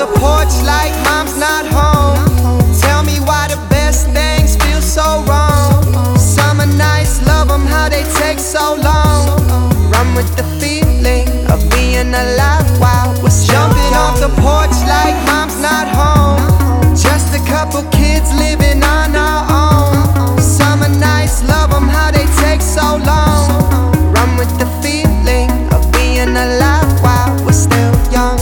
the porch like mom's not home. Tell me why the best things feel so wrong. Summer nights, love them how they take so long. Run with the feeling of being alive while we're jumping off the porch like mom's not home. Just a couple kids living on our own. Summer nights, love them how they take so long. Run with the feeling of being alive while we're still young.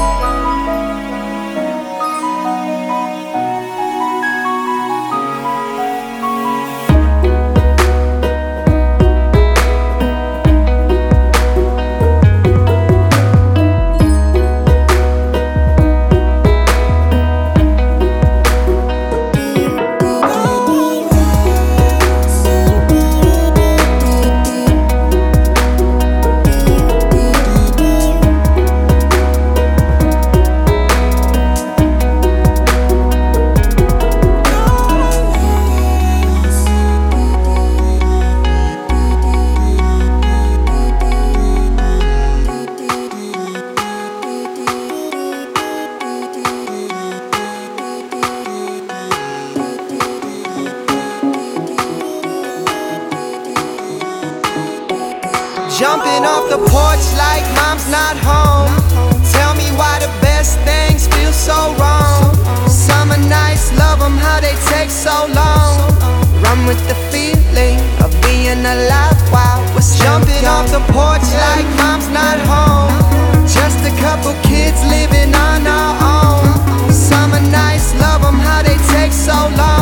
Jumping off the porch like mom's not home. Tell me why the best things feel so wrong. Summer nights, love them how they take so long. Run with the feeling of being alive while we're jumping off the porch like mom's not home. Just a couple kids living on our own. Summer nights, love them how they take so long.